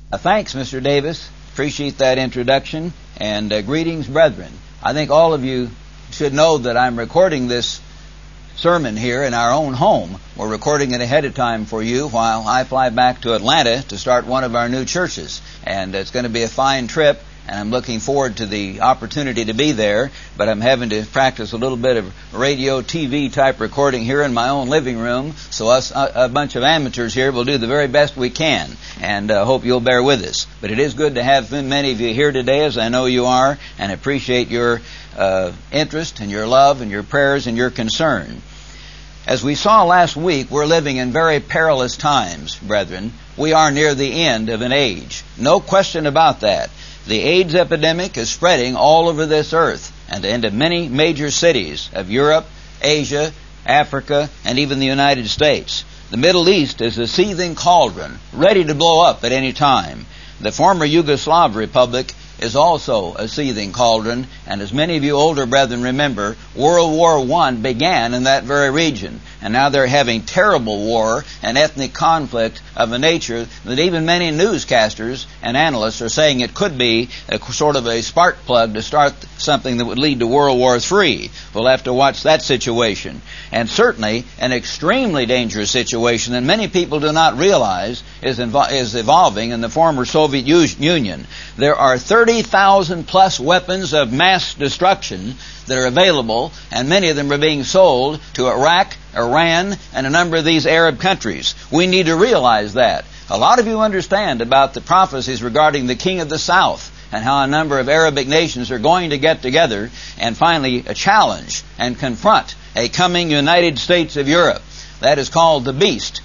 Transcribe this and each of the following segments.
Thanks, Mr. Davis. Appreciate that introduction. And greetings, brethren. I think all of you should know that I'm recording this sermon here in our own home. We're recording it ahead of time for you while I fly back to Atlanta to start one of our new churches. And it's going to be a fine trip, and I'm looking forward to the opportunity to be there. But I'm having to practice a little bit of radio, TV type recording here in my own living room. So us, a bunch of amateurs here, will do the very best we can. And hope you'll bear with us. But it is good to have many of you here today, as I know you are, and appreciate your interest and your love and your prayers and your concern. As we saw last week, we're living in very perilous times, brethren. We are near the end of an age. No question about that. The AIDS epidemic is spreading all over this earth and into many major cities of Europe, Asia, Africa, and even the United States. The Middle East is a seething cauldron, ready to blow up at any time. The former Yugoslav Republic is also a seething cauldron, and as many of you older brethren remember, World War I began in that very region, and now they're having terrible war and ethnic conflict of a nature that even many newscasters and analysts are saying it could be a sort of a spark plug to start something that would lead to World War III. We'll have to watch that situation. And certainly an extremely dangerous situation that many people do not realize is evolving in the former Soviet Union. There are 30,000 plus weapons of mass destruction that are available, and many of them are being sold to Iraq, Iran, and a number of these Arab countries. We need to realize that. A lot of you understand about the prophecies regarding the King of the South and how a number of Arabic nations are going to get together and finally challenge and confront a coming United States of Europe. That is called the beast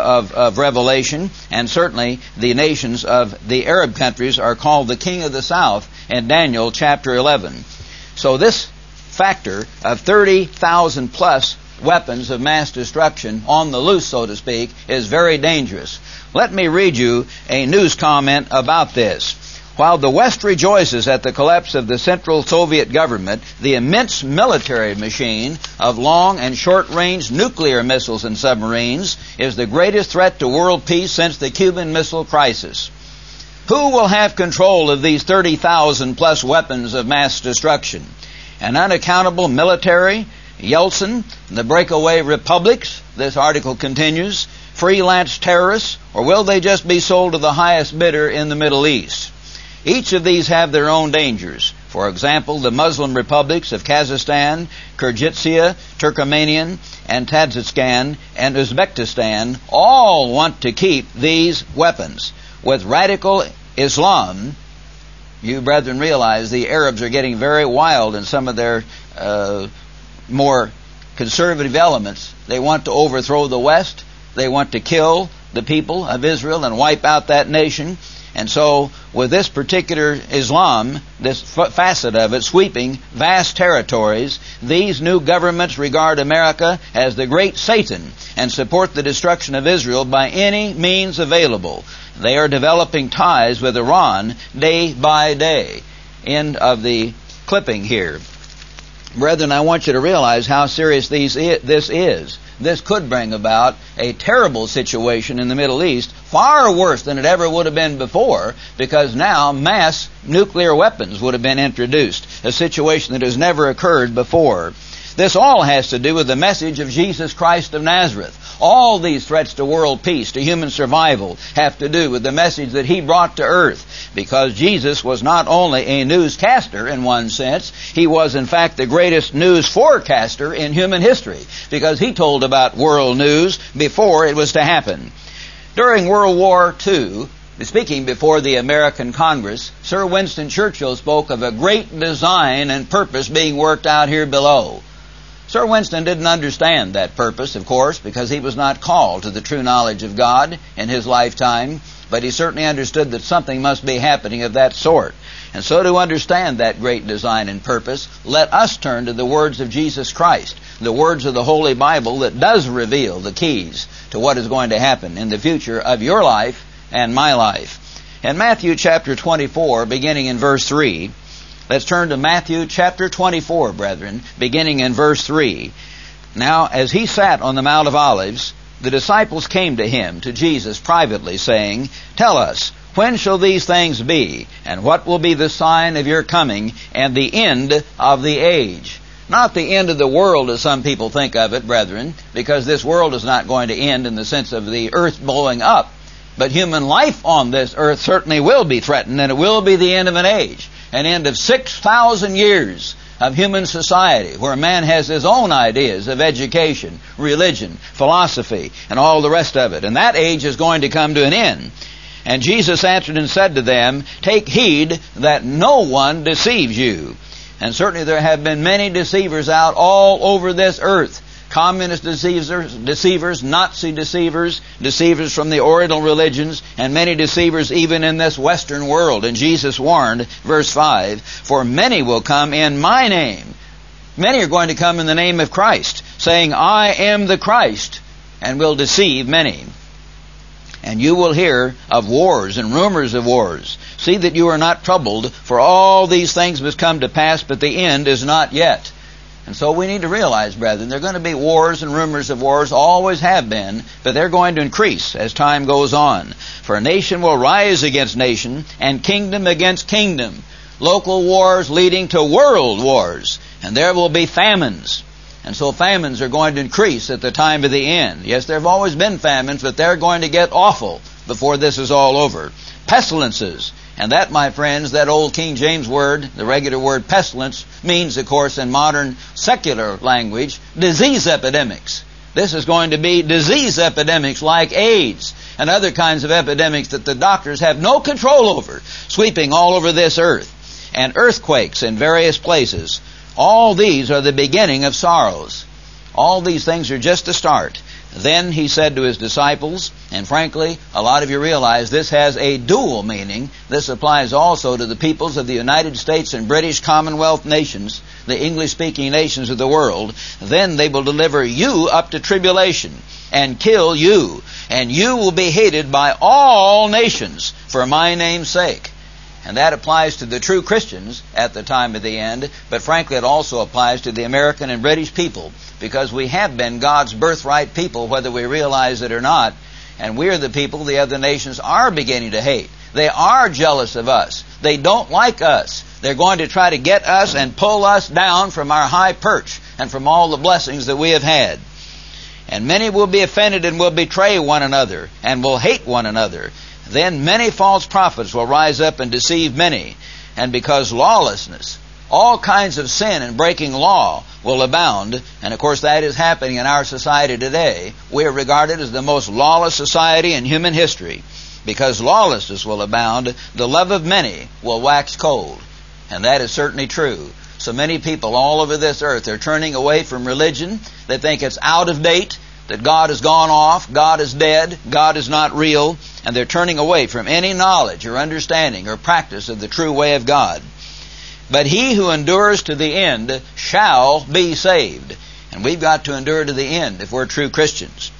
of Revelation, and certainly the nations of the Arab countries are called the King of the South in Daniel chapter 11. So this factor of 30,000 plus weapons of mass destruction on the loose, so to speak, is very dangerous. Let me read you a news comment about this. While the West rejoices at the collapse of the Central Soviet government, the immense military machine of long and short-range nuclear missiles and submarines is the greatest threat to world peace since the Cuban Missile Crisis. Who will have control of these 30,000 plus weapons of mass destruction? An unaccountable military? Yeltsin? The breakaway republics? This article continues. Freelance terrorists? Or will they just be sold to the highest bidder in the Middle East? Each of these have their own dangers. For example, the Muslim republics of Kazakhstan, Kyrgyzstan, Turkmenian, and Tajikistan, and Uzbekistan all want to keep these weapons. With radical Islam, you brethren realize the Arabs are getting very wild in some of their more conservative elements. They want to overthrow the West. They want to kill the people of Israel and wipe out that nation. And so, with this particular Islam, this facet of it, sweeping vast territories, these new governments regard America as the great Satan and support the destruction of Israel by any means available. They are developing ties with Iran day by day. End of the clipping here. Brethren, I want you to realize how serious this is. This could bring about a terrible situation in the Middle East, far worse than it ever would have been before, because now mass nuclear weapons would have been introduced, a situation that has never occurred before. This all has to do with the message of Jesus Christ of Nazareth. All these threats to world peace, to human survival, have to do with the message that He brought to earth. Because Jesus was not only a newscaster in one sense, He was in fact the greatest news forecaster in human history, because He told about world news before it was to happen. During World War II, speaking before the American Congress, Sir Winston Churchill spoke of a great design and purpose being worked out here below. Sir Winston didn't understand that purpose, of course, because he was not called to the true knowledge of God in his lifetime, but he certainly understood that something must be happening of that sort. And so to understand that great design and purpose, let us turn to the words of Jesus Christ, the words of the Holy Bible that does reveal the keys to what is going to happen in the future of your life and my life. In Matthew chapter 24, beginning in verse 3, let's turn to Matthew chapter 24, brethren, beginning in verse 3. Now, as He sat on the Mount of Olives, the disciples came to Him, to Jesus, privately, saying, "Tell us, When shall these things be? And what will be the sign of your coming and the end of the age? Not the end of the world as some people think of it, brethren, because this world is not going to end in the sense of the earth blowing up. But human life on this earth certainly will be threatened, and it will be the end of an age, an end of 6,000 years of human society, where man has his own ideas of education, religion, philosophy, and all the rest of it. And that age is going to come to an end. And Jesus answered and said to them, take heed that no one deceives you. And certainly there have been many deceivers out all over this earth. Communist deceivers, Nazi deceivers, deceivers from the Oriental religions, and many deceivers even in this Western world. And Jesus warned, verse 5, for many will come in my name. Many are going to come in the name of Christ, saying, I am the Christ, and will deceive many. And you will hear of wars and rumors of wars. See that you are not troubled, for all these things must come to pass, but the end is not yet. And so we need to realize, brethren, there are going to be wars and rumors of wars, always have been, but they're going to increase as time goes on. For a nation will rise against nation, and kingdom against kingdom. Local wars leading to world wars. And there will be famines. And so famines are going to increase at the time of the end. Yes, there have always been famines, but they're going to get awful before this is all over. Pestilences. And that, my friends, that old King James word, the regular word pestilence, means, of course, in modern secular language, disease epidemics. This is going to be disease epidemics like AIDS and other kinds of epidemics that the doctors have no control over, sweeping all over this earth. And earthquakes in various places. All these are the beginning of sorrows. All these things are just the start. Then he said to his disciples, and frankly, a lot of you realize this has a dual meaning. This applies also to the peoples of the United States and British Commonwealth nations, the English-speaking nations of the world. Then they will deliver you up to tribulation and kill you, and you will be hated by all nations for my name's sake. And that applies to the true Christians at the time of the end, but frankly it also applies to the American and British people, because we have been God's birthright people, whether we realize it or not, and we're the people the other nations are beginning to hate. They are jealous of us. They don't like us. They're going to try to get us and pull us down from our high perch and from all the blessings that we have had. And many will be offended and will betray one another and will hate one another. Then many false prophets will rise up and deceive many. And because lawlessness, all kinds of sin and breaking law will abound, and of course that is happening in our society today. We are regarded as the most lawless society in human history. Because lawlessness will abound, the love of many will wax cold. And that is certainly true. So many people all over this earth are turning away from religion. They think it's out of date, that God has gone off, God is dead, God is not real, and they're turning away from any knowledge or understanding or practice of the true way of God. But he who endures to the end shall be saved. And we've got to endure to the end if we're true Christians.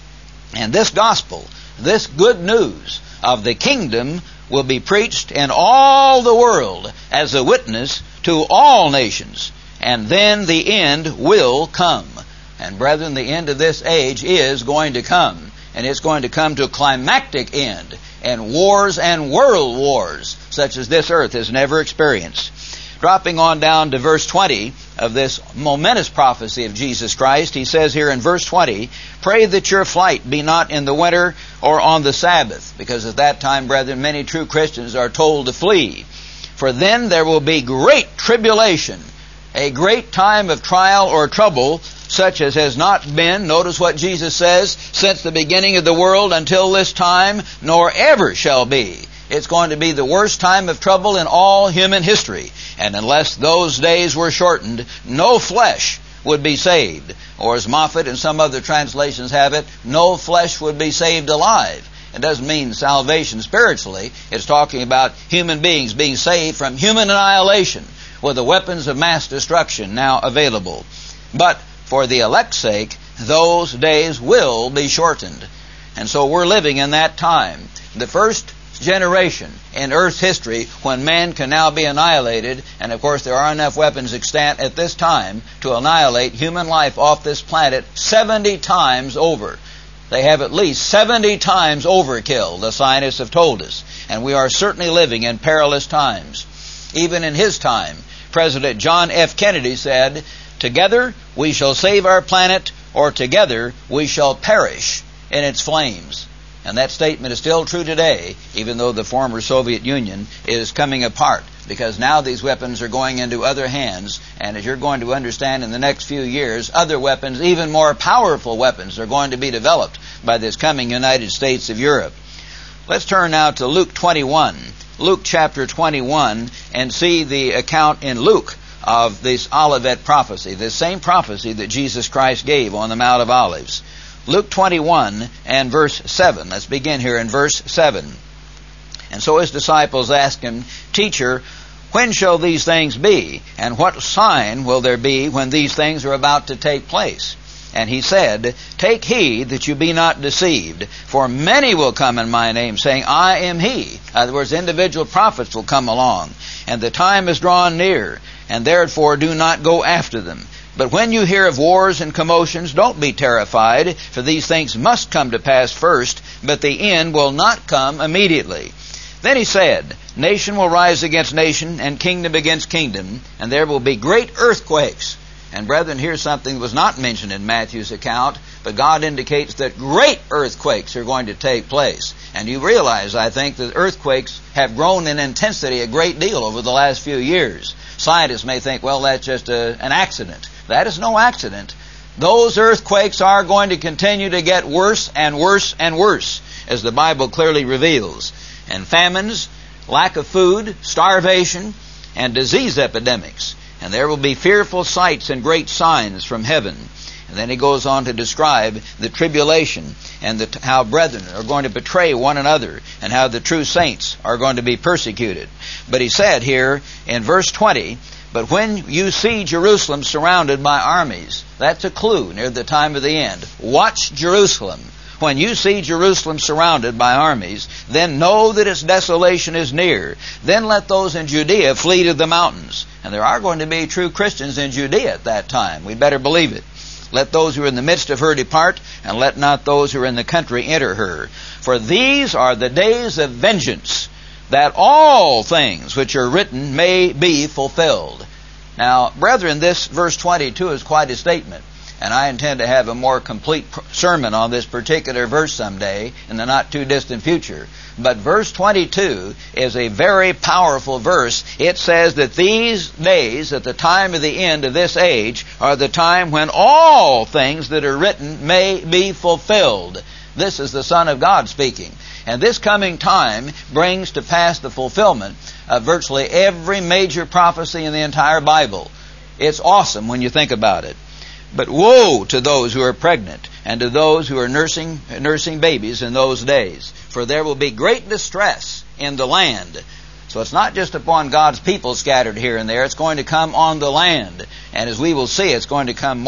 And this gospel, this good news of the kingdom will be preached in all the world as a witness to all nations. And then the end will come. And brethren, the end of this age is going to come. And it's going to come to a climactic end. And wars and world wars, such as this earth has never experienced. Dropping on down to verse 20 of this momentous prophecy of Jesus Christ, he says here in verse 20, pray that your flight be not in the winter or on the Sabbath. Because at that time, brethren, many true Christians are told to flee. For then there will be great tribulation, a great time of trial or trouble, such as has not been, notice what Jesus says, since the beginning of the world until this time, nor ever shall be. It's going to be the worst time of trouble in all human history. And unless those days were shortened, no flesh would be saved. Or as Moffat and some other translations have it, no flesh would be saved alive. It doesn't mean salvation spiritually. It's talking about human beings being saved from human annihilation with the weapons of mass destruction now available. But for the elect's sake, those days will be shortened. And so we're living in that time. The first generation in Earth's history when man can now be annihilated, and of course there are enough weapons extant at this time to annihilate human life off this planet 70 times over. They have at least 70 times overkill, the scientists have told us. And we are certainly living in perilous times. Even in his time, President John F. Kennedy said, "Together we shall save our planet, or together we shall perish in its flames." And that statement is still true today, even though the former Soviet Union is coming apart, because now these weapons are going into other hands, and as you're going to understand in the next few years, other weapons, even more powerful weapons, are going to be developed by this coming United States of Europe. Let's turn now to Luke 21, Luke chapter 21, and see the account in Luke of this Olivet prophecy, this same prophecy that Jesus Christ gave on the Mount of Olives. Luke 21 and verse 7. Let's begin here in verse 7. "And so his disciples asked him, 'Teacher, when shall these things be? And what sign will there be when these things are about to take place?' And he said, 'Take heed that you be not deceived, for many will come in my name, saying, I am he.'" In other words, individual prophets will come along. "And the time is drawn near, and therefore do not go after them. But when you hear of wars and commotions, don't be terrified, for these things must come to pass first, but the end will not come immediately." Then he said, "Nation will rise against nation, and kingdom against kingdom, and there will be great earthquakes." And brethren, here's something that was not mentioned in Matthew's account, but God indicates that great earthquakes are going to take place. And you realize, I think, that earthquakes have grown in intensity a great deal over the last few years. Scientists may think, well, that's just an accident. That is no accident. Those earthquakes are going to continue to get worse and worse and worse, as the Bible clearly reveals. And famines, lack of food, starvation, and disease epidemics. And there will be fearful sights and great signs from heaven. And then he goes on to describe the tribulation and how brethren are going to betray one another and how the true saints are going to be persecuted. But he said here in verse 20, "But when you see Jerusalem surrounded by armies," that's a clue near the time of the end. Watch Jerusalem. "When you see Jerusalem surrounded by armies, then know that its desolation is near. Then let those in Judea flee to the mountains." And there are going to be true Christians in Judea at that time. We'd better believe it. "Let those who are in the midst of her depart, and let not those who are in the country enter her. For these are the days of vengeance, that all things which are written may be fulfilled." Now, brethren, this verse 22 is quite a statement. And I intend to have a more complete sermon on this particular verse someday in the not too distant future. But verse 22 is a very powerful verse. It says that these days, at the time of the end of this age, are the time when all things that are written may be fulfilled. This is the Son of God speaking. And this coming time brings to pass the fulfillment of virtually every major prophecy in the entire Bible. It's awesome when you think about it. But woe to those who are pregnant and to those who are nursing babies in those days, for there will be great distress in the land. So it's not just upon God's people scattered here and there, it's going to come on the land. And as we will see, it's going to come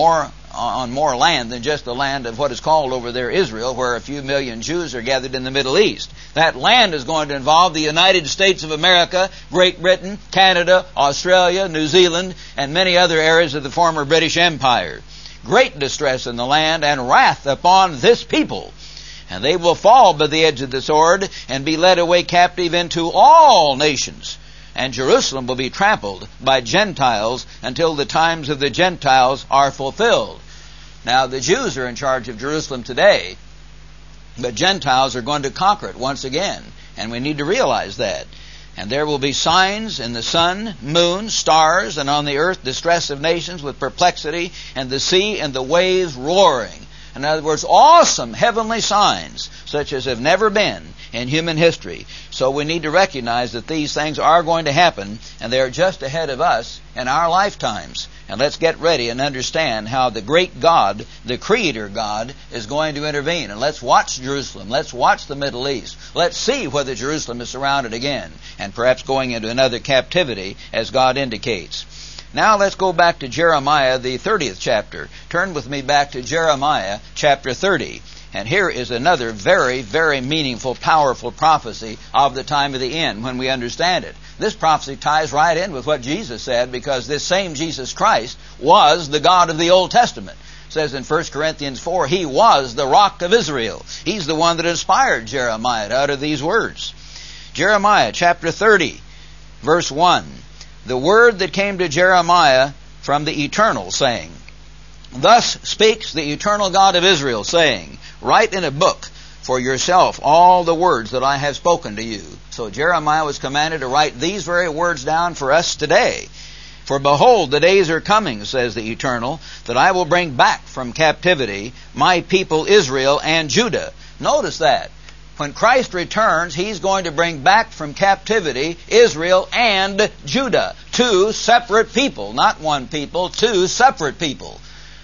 on more land than just the land of what is called over there Israel, where a few million Jews are gathered in the Middle East. That land is going to involve the United States of America, Great Britain, Canada, Australia, New Zealand, and many other areas of the former British Empire. Great distress in the land and wrath upon this people. And they will fall by the edge of the sword and be led away captive into all nations. And Jerusalem will be trampled by Gentiles until the times of the Gentiles are fulfilled. Now, the Jews are in charge of Jerusalem today, but Gentiles are going to conquer it once again. And we need to realize that. And there will be signs in the sun, moon, stars, and on the earth distress of nations with perplexity, and the sea and the waves roaring. In other words, awesome heavenly signs, such as have never been in human history. So we need to recognize that these things are going to happen, and they are just ahead of us in our lifetimes. And let's get ready and understand how the great God, the Creator God, is going to intervene. And let's watch Jerusalem. Let's watch the Middle East. Let's see whether Jerusalem is surrounded again, and perhaps going into another captivity, as God indicates. Now let's go back to Jeremiah, the 30th chapter. Turn with me back to Jeremiah chapter 30. And here is another very, very meaningful, powerful prophecy of the time of the end when we understand it. This prophecy ties right in with what Jesus said, because this same Jesus Christ was the God of the Old Testament. It says in 1 Corinthians 4, he was the rock of Israel. He's the one that inspired Jeremiah to utter these words. Jeremiah chapter 30, verse 1. The word that came to Jeremiah from the Eternal, saying, Thus speaks the eternal God of Israel, saying, Write in a book for yourself all the words that I have spoken to you. So Jeremiah was commanded to write these very words down for us today. For behold, the days are coming, says the Eternal, that I will bring back from captivity my people Israel and Judah. Notice that. When Christ returns, He's going to bring back from captivity Israel and Judah. Two separate people. Not one people, two separate people.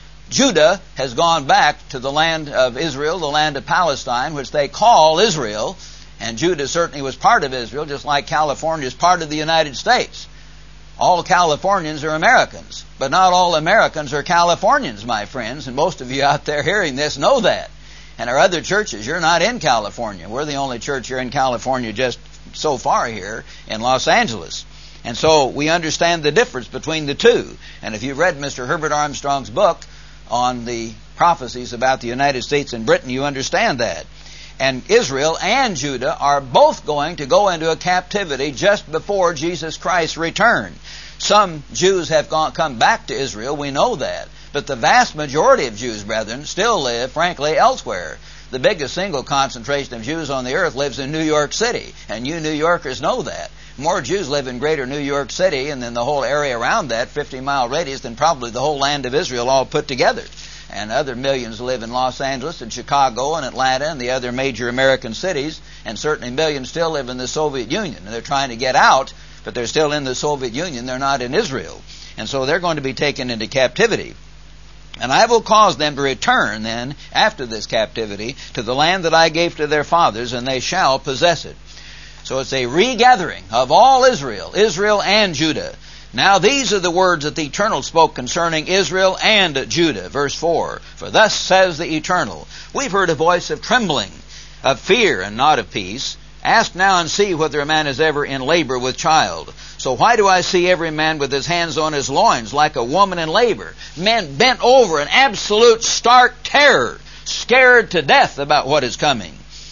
Judah has gone back to the land of Israel, the land of Palestine, which they call Israel. And Judah certainly was part of Israel, just like California is part of the United States. All Californians are Americans, but not all Americans are Californians, my friends. And most of you out there hearing this know that. And our other churches, you're not in California. We're the only church here in California just so far here in Los Angeles. And so we understand the difference between the two. And if you've read Mr. Herbert Armstrong's book on the prophecies about the United States and Britain, you understand that. And Israel and Judah are both going to go into a captivity just before Jesus Christ's return. Some Jews have come back to Israel, we know that. But the vast majority of Jews, brethren, still live, frankly, elsewhere. The biggest single concentration of Jews on the earth lives in New York City. And you New Yorkers know that. More Jews live in greater New York City and then the whole area around that, 50-mile radius, than probably the whole land of Israel all put together. And other millions live in Los Angeles and Chicago and Atlanta and the other major American cities. And certainly millions still live in the Soviet Union. And they're trying to get out, but they're still in the Soviet Union. They're not in Israel. And so they're going to be taken into captivity. And I will cause them to return then, after this captivity, to the land that I gave to their fathers, and they shall possess it. So it's a regathering of all Israel, Israel and Judah. Now these are the words that the Eternal spoke concerning Israel and Judah. Verse 4, For thus says the Eternal, We've heard a voice of trembling, of fear, and not of peace. Ask now and see whether a man is ever in labor with child. So why do I see every man with his hands on his loins like a woman in labor? Men bent over in absolute stark terror, scared to death about what is coming.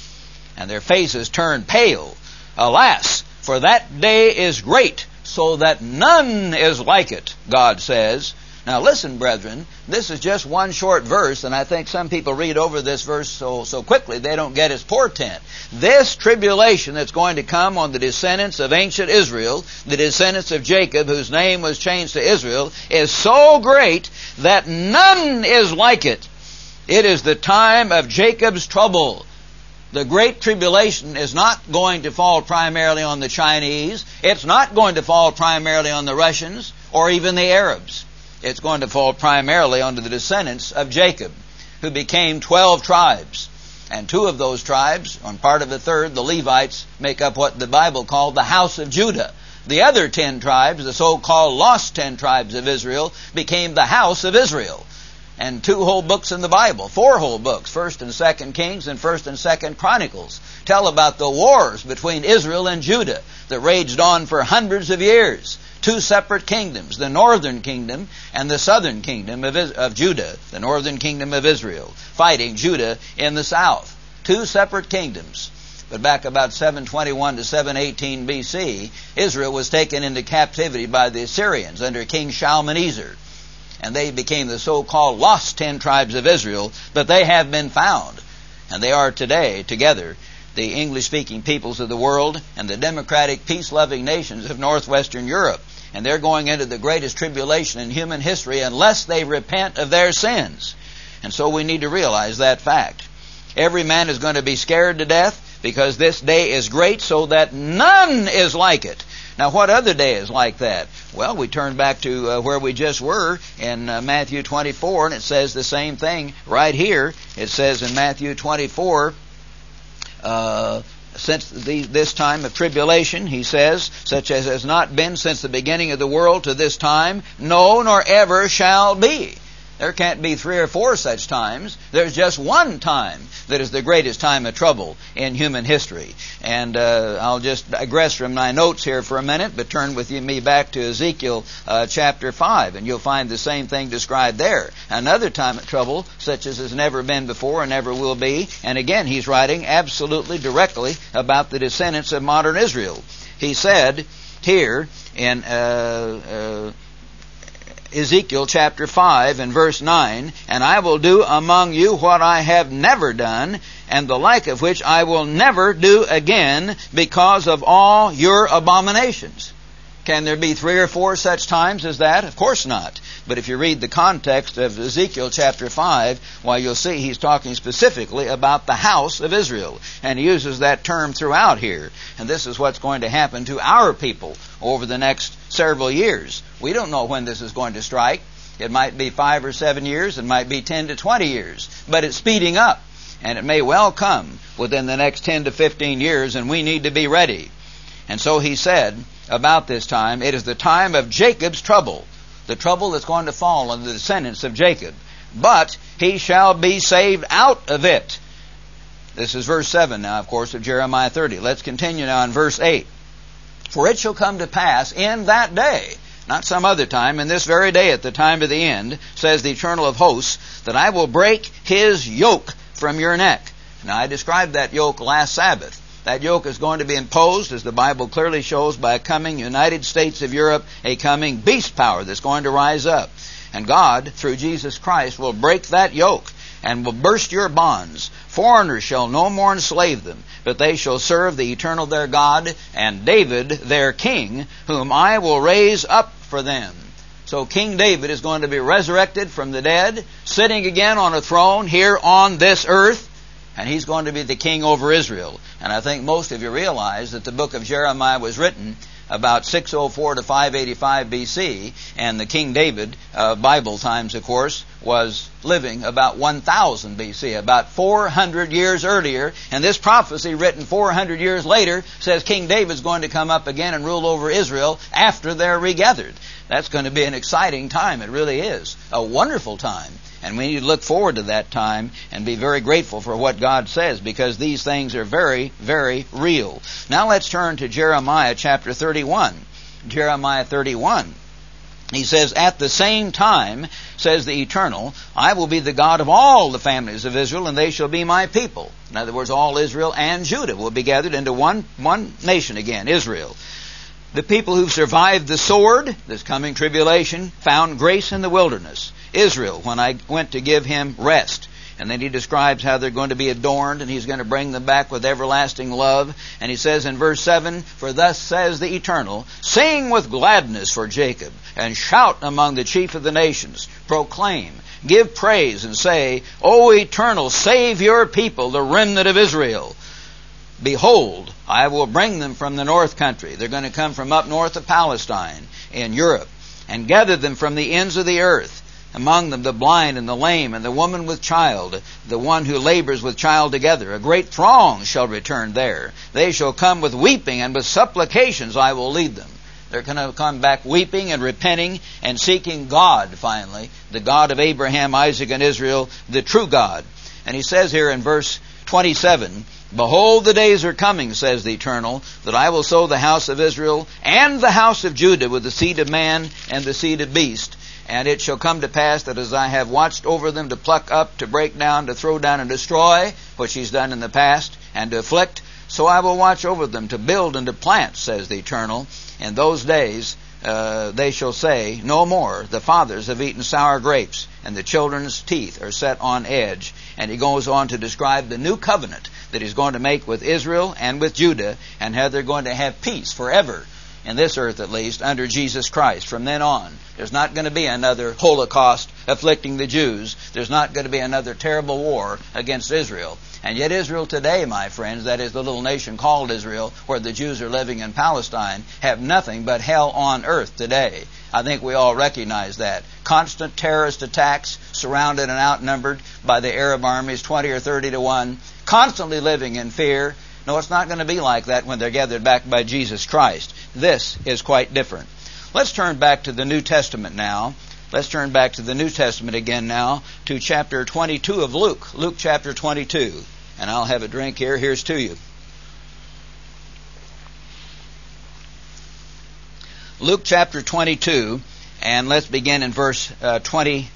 And their faces turned pale. Alas, for that day is great, so that none is like it, God says. Now listen, brethren, this is just one short verse, and I think some people read over this verse so quickly they don't get its portent. This tribulation that's going to come on the descendants of ancient Israel, the descendants of Jacob, whose name was changed to Israel, is so great that none is like it. It is the time of Jacob's trouble. The Great Tribulation is not going to fall primarily on the Chinese. It's not going to fall primarily on the Russians or even the Arabs. It's going to fall primarily on the descendants of Jacob, who became 12 tribes. And 2 of those tribes, on part of the third, the Levites, make up what the Bible called the house of Judah. The other 10 tribes, the so-called lost 10 tribes of Israel, became the house of Israel. And 2 whole books in the Bible, 4 whole books, 1st and 2nd Kings and 1st and 2nd Chronicles, tell about the wars between Israel and Judah that raged on for hundreds of years. 2 separate kingdoms, the northern kingdom and the southern kingdom of Judah, the northern kingdom of Israel, fighting Judah in the south. 2 separate kingdoms. But back about 721 to 718 BC, Israel was taken into captivity by the Assyrians under King Shalmaneser. And they became the so-called lost 10 tribes of Israel, but they have been found. And they are today, together, the English-speaking peoples of the world and the democratic, peace-loving nations of northwestern Europe. And they're going into the greatest tribulation in human history unless they repent of their sins. And so we need to realize that fact. Every man is going to be scared to death because this day is great, so that none is like it. Now, what other day is like that? Well, we turn back to where we just were in Matthew 24, and it says the same thing right here. It says in Matthew 24, since this time of tribulation, he says, such as has not been since the beginning of the world to this time, no, nor ever shall be. There can't be 3 or 4 such times. There's just one time that is the greatest time of trouble in human history. And I'll just digress from my notes here for a minute, but turn with me back to Ezekiel chapter 5, and you'll find the same thing described there. Another time of trouble, such as has never been before and never will be. And again, he's writing absolutely directly about the descendants of modern Israel. He said here in Ezekiel chapter 5 and verse 9, "And I will do among you what I have never done, and the like of which I will never do again, because of all your abominations." Can there be 3 or 4 such times as that? Of course not. But if you read the context of Ezekiel chapter 5, well, you'll see he's talking specifically about the house of Israel. And he uses that term throughout here. And this is what's going to happen to our people over the next several years. We don't know when this is going to strike. It might be 5 or 7 years. It might be 10 to 20 years. But it's speeding up. And it may well come within the next 10 to 15 years, and we need to be ready. And so he said about this time, it is the time of Jacob's trouble. The trouble that's going to fall on the descendants of Jacob. But he shall be saved out of it. This is verse 7 now, of course, of Jeremiah 30. Let's continue now in verse 8. "For it shall come to pass in that day," not some other time, in this very day at the time of the end, says the Eternal of hosts, "that I will break his yoke from your neck." Now I described that yoke last Sabbath. That yoke is going to be imposed, as the Bible clearly shows, by a coming United States of Europe, a coming beast power that's going to rise up. And God, through Jesus Christ, will break that yoke and will burst your bonds. "Foreigners shall no more enslave them, but they shall serve the eternal their God, and David their king, whom I will raise up for them." So King David is going to be resurrected from the dead, sitting again on a throne here on this earth, and he's going to be the king over Israel. And I think most of you realize that the book of Jeremiah was written about 604 to 585 BC, and the King David, Bible times, of course, was living about 1000 BC, about 400 years earlier. And this prophecy, written 400 years later, says King David's going to come up again and rule over Israel after they're regathered. That's going to be an exciting time. It really is. A wonderful time. And we need to look forward to that time and be very grateful for what God says, because these things are very, very real. Now let's turn to Jeremiah chapter 31. Jeremiah 31. He says, "At the same time, says the Eternal, I will be the God of all the families of Israel, and they shall be my people." In other words, all Israel and Judah will be gathered into one nation again, Israel. "The people who've survived the sword," this coming tribulation, "found grace in the wilderness. Israel, when I went to give him rest." And then he describes how they're going to be adorned, and he's going to bring them back with everlasting love. And he says in verse 7, "For thus says the Eternal, sing with gladness for Jacob, and shout among the chief of the nations. Proclaim, give praise, and say, O Eternal, save your people, the remnant of Israel. Behold, I will bring them from the north country." They're going to come from up north of Palestine in Europe, "and gather them from the ends of the earth. Among them the blind and the lame and the woman with child, the one who labors with child together. A great throng shall return there. They shall come with weeping, and with supplications I will lead them." They're going to come back weeping and repenting and seeking God finally, the God of Abraham, Isaac, and Israel, the true God. And he says here in verse 27, "Behold, the days are coming, says the Eternal, that I will sow the house of Israel and the house of Judah with the seed of man and the seed of beast. And it shall come to pass that as I have watched over them to pluck up, to break down, to throw down, and destroy," which he's done in the past, "and to afflict, so I will watch over them to build and to plant, says the Eternal. In those days they shall say, no more, the fathers have eaten sour grapes, and the children's teeth are set on edge." And he goes on to describe the new covenant that he's going to make with Israel and with Judah, and how they're going to have peace forever, in this earth at least, under Jesus Christ. From then on, there's not going to be another Holocaust afflicting the Jews. There's not going to be another terrible war against Israel. And yet Israel today, my friends, that is the little nation called Israel, where the Jews are living in Palestine, have nothing but hell on earth today. I think we all recognize that. Constant terrorist attacks, surrounded and outnumbered by the Arab armies, 20 or 30 to 1, constantly living in fear. No, it's not going to be like that when they're gathered back by Jesus Christ. This is quite different. Let's turn back to the New Testament now, Let's turn back to the New Testament again now, to chapter 22 of Luke. Luke chapter 22. And I'll have a drink here. Here's to you. Luke chapter 22, and let's begin in verse 28.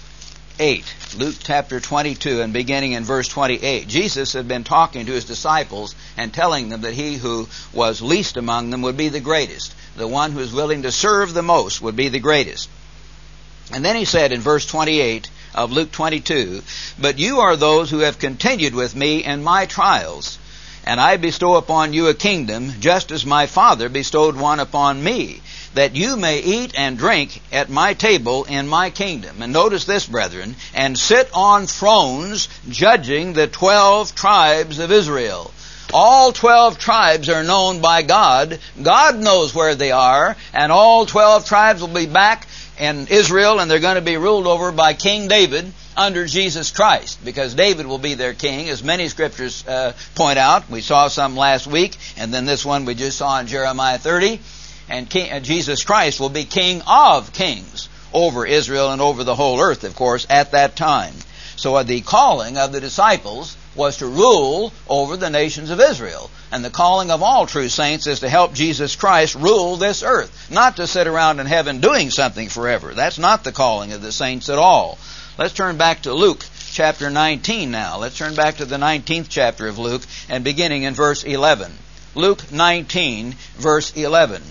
Luke chapter 22 and beginning in verse 28. Jesus had been talking to his disciples and telling them that he who was least among them would be the greatest. The one who is willing to serve the most would be the greatest. And then he said in verse 28 of Luke 22, "But you are those who have continued with me in my trials, and I bestow upon you a kingdom, just as my Father bestowed one upon me, that you may eat and drink at my table in my kingdom." And notice this, brethren, "and sit on thrones judging the 12 tribes of Israel." All 12 tribes are known by God. God knows where they are, and all 12 tribes will be back in Israel, and they're going to be ruled over by King David under Jesus Christ, because David will be their king, as many scriptures point out. We saw some last week, and then this one we just saw in Jeremiah 30. And Jesus Christ will be King of kings over Israel and over the whole earth, of course, at that time. So the calling of the disciples was to rule over the nations of Israel. And the calling of all true saints is to help Jesus Christ rule this earth, not to sit around in heaven doing something forever. That's not the calling of the saints at all. Let's turn back to Luke chapter 19 now. Let's turn back to the 19th chapter of Luke and beginning in verse 11. Luke 19, verse 11.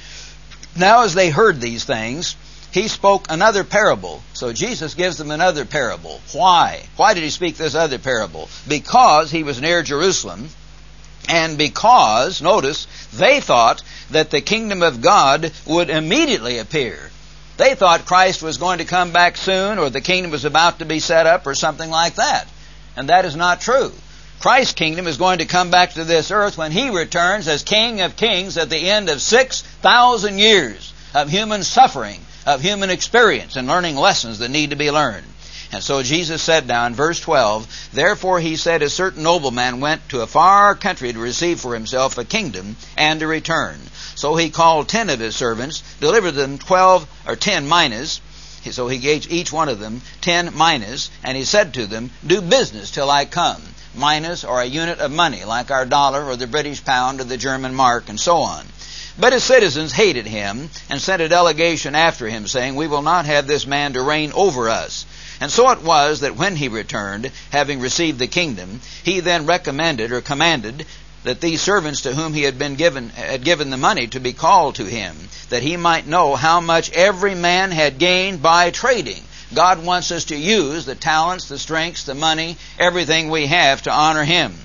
"Now as they heard these things, he spoke another parable." So Jesus gives them another parable. Why? Why did he speak this other parable? Because he was near Jerusalem, and because, notice, they thought that the kingdom of God would immediately appear. They thought Christ was going to come back soon, or the kingdom was about to be set up, or something like that. And that is not true. Christ's kingdom is going to come back to this earth when he returns as King of Kings at the end of 6,000 years of human suffering, of human experience, and learning lessons that need to be learned. And so Jesus said now in verse 12, "Therefore he said, a certain nobleman went to a far country to receive for himself a kingdom and to return. So he called 10 of his servants, delivered them 10 minas. So he gave each one of them 10 minas, and he said to them, 'Do business till I come.'" Minas are a unit of money, like our dollar or the British pound or the German mark and so on. But his citizens hated him and sent a delegation after him, saying, "We will not have this man to reign over us." And so it was that when he returned, having received the kingdom, he then commanded that these servants to whom he had given the money to be called to him, that he might know how much every man had gained by trading. God wants us to use the talents, the strengths, the money, everything we have to honor him.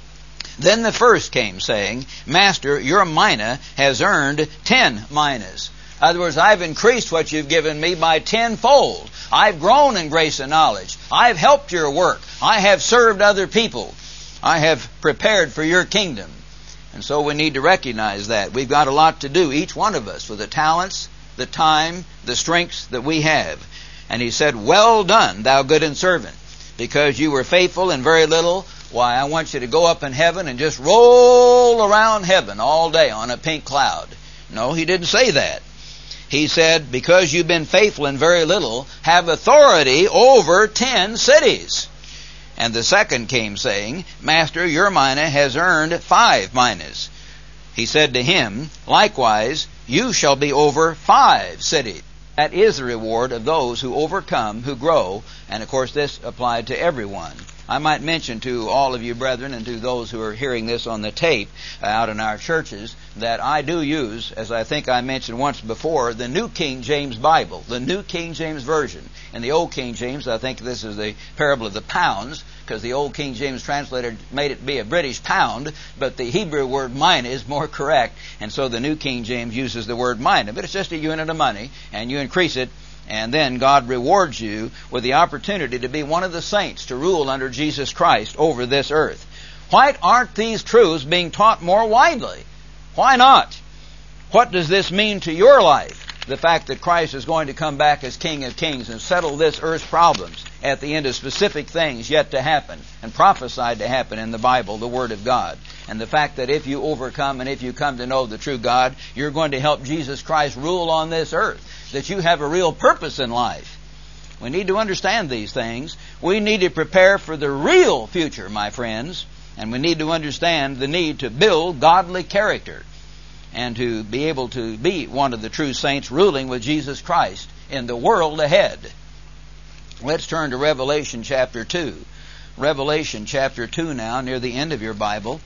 Then the first came, saying, "Master, your mina has earned 10 minas." In other words, I've increased what you've given me by 10-fold. I've grown in grace and knowledge. I've helped your work. I have served other people. I have prepared for your kingdom. And so we need to recognize that. We've got a lot to do, each one of us, with the talents, the time, the strengths that we have. And he said, "Well done, thou good and servant, because you were faithful in very little. Why, I want you to go up in heaven and just roll around heaven all day on a pink cloud." No, he didn't say that. He said, "Because you've been faithful in very little, have authority over 10 cities." And the second came, saying, "Master, your mina has earned 5 minas." He said to him, "Likewise, you shall be over 5 cities." That is the reward of those who overcome, who grow. And of course this applied to everyone. I might mention to all of you brethren and to those who are hearing this on the tape out in our churches that I do use, as I think I mentioned once before, the New King James Bible, the New King James Version. In the Old King James, I think this is the parable of the pounds, because the Old King James translator made it be a British pound, but the Hebrew word mina is more correct, and so the New King James uses the word mina, but it's just a unit of money, and you increase it, and then God rewards you with the opportunity to be one of the saints, to rule under Jesus Christ over this earth. Why aren't these truths being taught more widely? Why not? What does this mean to your life? the fact that Christ is going to come back as King of Kings and settle this earth's problems at the end of specific things yet to happen and prophesied to happen in the Bible, the Word of God. And the fact that if you overcome and if you come to know the true God, you're going to help Jesus Christ rule on this earth, that you have a real purpose in life. We need to understand these things. We need to prepare for the real future, my friends, and we need to understand the need to build godly character and to be able to be one of the true saints ruling with Jesus Christ in the world ahead. Let's turn to Revelation chapter 2. Revelation chapter 2 now, near the end of your Bible.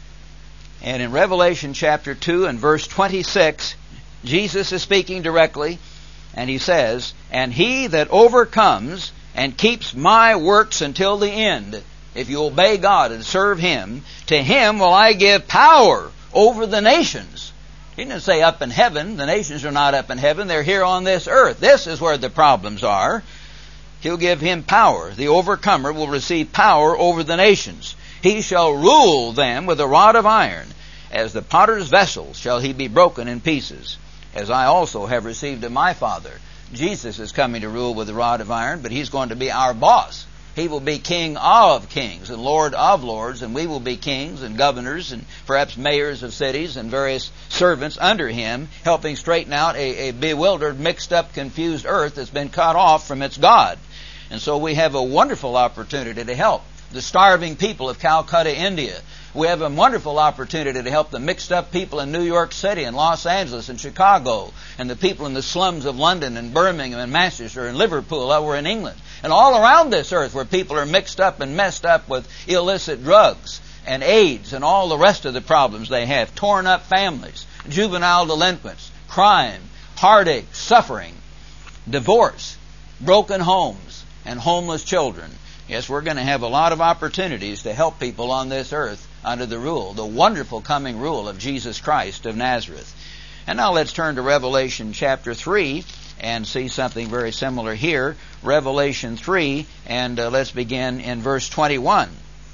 And in Revelation chapter 2 and verse 26, Jesus is speaking directly, and he says, "And he that overcomes and keeps my works until the end," if you obey God and serve Him, "to him will I give power over the nations." He didn't say up in heaven. The nations are not up in heaven. They're here on this earth. This is where the problems are. He'll give him power. The overcomer will receive power over the nations. He shall rule them with a rod of iron. As the potter's vessel shall he be broken in pieces, as I also have received of my Father. Jesus is coming to rule with a rod of iron, but He's going to be our boss. He will be King of kings and Lord of lords, and we will be kings and governors and perhaps mayors of cities and various servants under Him, helping straighten out a bewildered, mixed up, confused earth that's been cut off from its God. And so we have a wonderful opportunity to help the starving people of Calcutta, India. We have a wonderful opportunity to help the mixed up people in New York City and Los Angeles and Chicago, and the people in the slums of London and Birmingham and Manchester and Liverpool over in England, and all around this earth where people are mixed up and messed up with illicit drugs and AIDS and all the rest of the problems they have, torn up families, juvenile delinquents, crime, heartache, suffering, divorce, broken homes, and homeless children. Yes, we're going to have a lot of opportunities to help people on this earth under the rule, the wonderful coming rule of Jesus Christ of Nazareth. And now let's turn to Revelation chapter 3 and see something very similar here. Revelation 3, and let's begin in verse 21.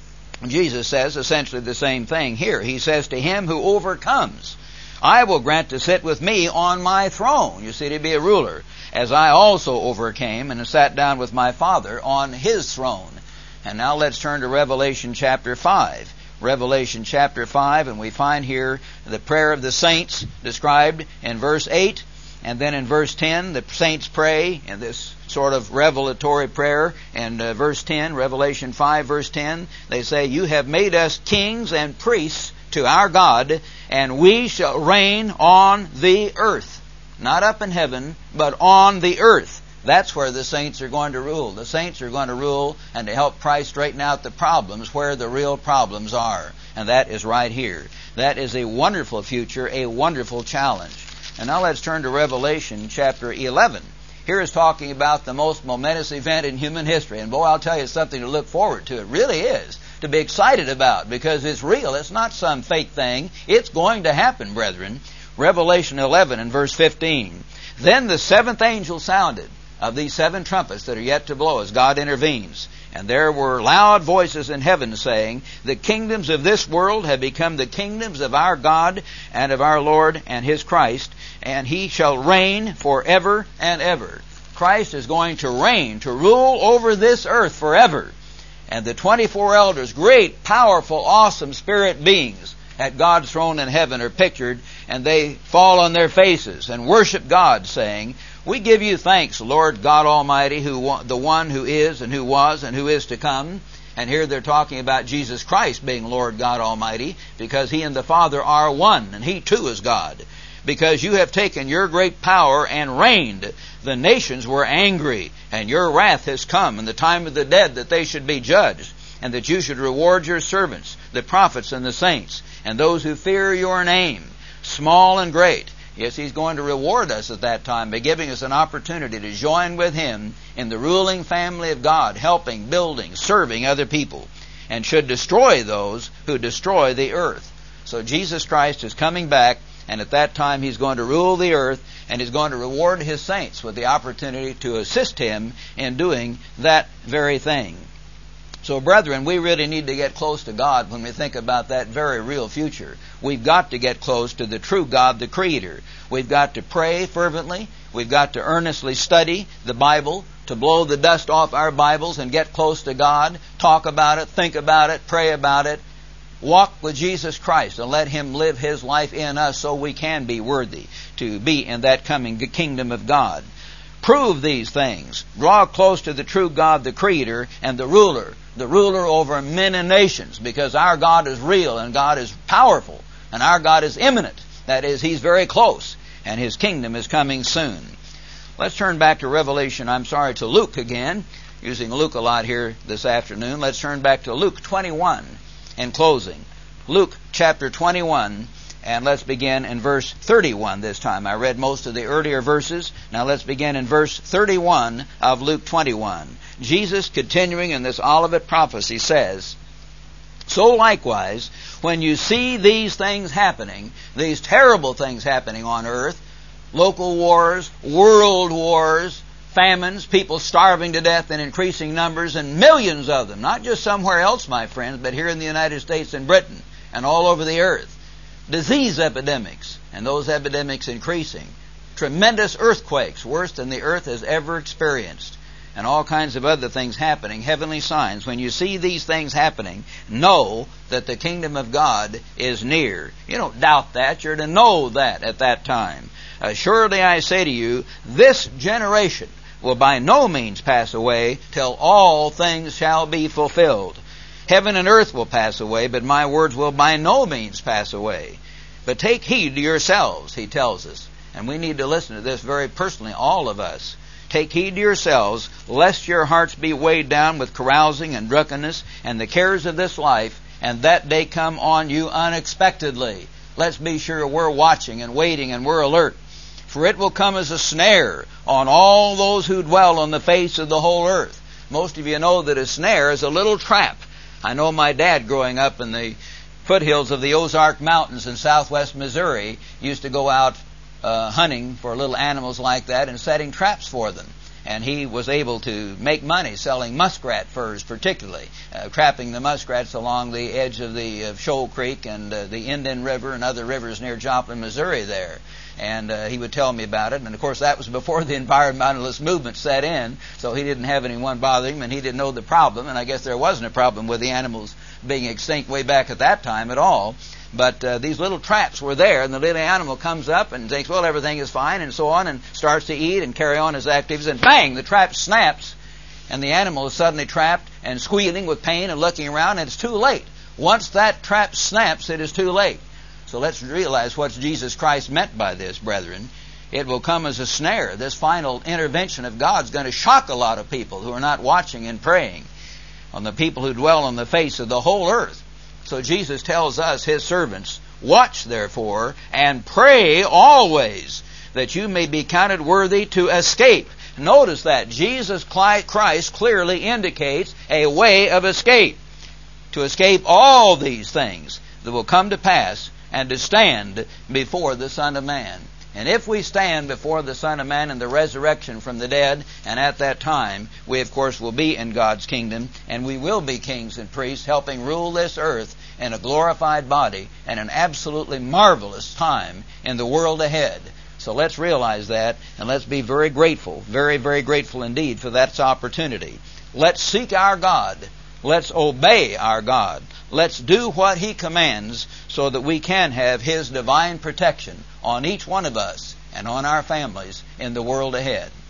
Jesus says essentially the same thing here. He says, "To him who overcomes, I will grant to sit with me on my throne." You see, to be a ruler. "As I also overcame and sat down with my Father on His throne." And now let's turn to Revelation chapter 5. Revelation chapter 5, and we find here the prayer of the saints described in verse 8, and then in verse 10, the saints pray in this sort of revelatory prayer. And verse 10, Revelation 5, verse 10, they say, "You have made us kings and priests to our God, and we shall reign on the earth." Not up in heaven, but on the earth. That's where the saints are going to rule. The saints are going to rule and to help Christ straighten out the problems where the real problems are. And that is right here. That is a wonderful future, a wonderful challenge. And now let's turn to Revelation chapter 11. Here is talking about the most momentous event in human history. And boy, I'll tell you, it's something to look forward to. It really is. To be excited about, because it's real. It's not some fake thing. It's going to happen, brethren. Revelation 11 and verse 15. "Then the seventh angel sounded of these seven trumpets that are yet to blow as God intervenes. And there were loud voices in heaven saying, The kingdoms of this world have become the kingdoms of our God and of our Lord and His Christ, and He shall reign forever and ever." Christ is going to reign, to rule over this earth forever. And the 24 elders, great, powerful, awesome spirit beings at God's throne in heaven, are pictured, and they fall on their faces and worship God, saying, "We give you thanks, Lord God Almighty, the one who is and who was and who is to come." And here they're talking about Jesus Christ being Lord God Almighty, because He and the Father are one, and He too is God. "Because you have taken your great power and reigned. The nations were angry, and your wrath has come, and the time of the dead that they should be judged, and that you should reward your servants, the prophets and the saints, and those who fear your name, small and great." Yes, He's going to reward us at that time by giving us an opportunity to join with Him in the ruling family of God, helping, building, serving other people, and should destroy those who destroy the earth. So Jesus Christ is coming back, and at that time He's going to rule the earth, and He's going to reward His saints with the opportunity to assist Him in doing that very thing. So, brethren, we really need to get close to God when we think about that very real future. We've got to get close to the true God, the Creator. We've got to pray fervently. We've got to earnestly study the Bible, to blow the dust off our Bibles and get close to God, talk about it, think about it, pray about it. Walk with Jesus Christ and let Him live His life in us so we can be worthy to be in that coming kingdom of God. Prove these things. Draw close to the true God, the Creator, and the ruler over men and nations, because our God is real and God is powerful and our God is imminent. That is, He's very close and His kingdom is coming soon. Let's turn back to to Luke again, using Luke a lot here this afternoon. Let's turn back to Luke 21 in closing. Luke chapter 21, and let's begin in verse 31 this time. I read most of the earlier verses. Now let's begin in verse 31 of Luke 21. Jesus, continuing in this Olivet prophecy, says, "So likewise, when you see these things happening, these terrible things happening on earth, local wars, world wars, famines, people starving to death in increasing numbers, and millions of them, not just somewhere else, my friends, but here in the United States and Britain and all over the earth. Disease epidemics, and those epidemics increasing. Tremendous earthquakes, worse than the earth has ever experienced. And all kinds of other things happening, heavenly signs. When you see these things happening, know that the kingdom of God is near." You don't doubt that. You're to know that at that time. "Surely I say to you, this generation will by no means pass away till all things shall be fulfilled. Heaven and earth will pass away, but my words will by no means pass away. But take heed to yourselves," He tells us. And we need to listen to this very personally, all of us. "Take heed to yourselves, lest your hearts be weighed down with carousing and drunkenness and the cares of this life, and that day come on you unexpectedly." Let's be sure we're watching and waiting and we're alert. "For it will come as a snare on all those who dwell on the face of the whole earth." Most of you know that a snare is a little trap. I know my dad, growing up in the foothills of the Ozark Mountains in southwest Missouri, used to go out hunting for little animals like that and setting traps for them. And he was able to make money selling muskrat furs, particularly, trapping the muskrats along the edge of the Shoal Creek and the Indian River and other rivers near Joplin, Missouri there. And he would tell me about it. And, of course, that was before the environmentalist movement set in, so he didn't have anyone bothering him, and he didn't know the problem. And I guess there wasn't a problem with the animals being extinct way back at that time at all. But these little traps were there, and the little animal comes up and thinks, well, everything is fine, and so on, and starts to eat and carry on his activities, and bang, the trap snaps, and the animal is suddenly trapped and squealing with pain and looking around, and it's too late. Once that trap snaps, it is too late. So let's realize what Jesus Christ meant by this, brethren. It will come as a snare. This final intervention of God is going to shock a lot of people who are not watching and praying, on the people who dwell on the face of the whole earth. So Jesus tells us, His servants, "Watch therefore and pray always, that you may be counted worthy to escape." Notice that Jesus Christ clearly indicates a way of escape. To escape all these things that will come to pass, and to stand before the Son of Man. And if we stand before the Son of Man in the resurrection from the dead, and at that time, we of course will be in God's kingdom, and we will be kings and priests, helping rule this earth in a glorified body and an absolutely marvelous time in the world ahead. So let's realize that, and let's be very grateful, very, very grateful indeed for that opportunity. Let's seek our God. Let's obey our God. Let's do what He commands so that we can have His divine protection on each one of us and on our families in the world ahead.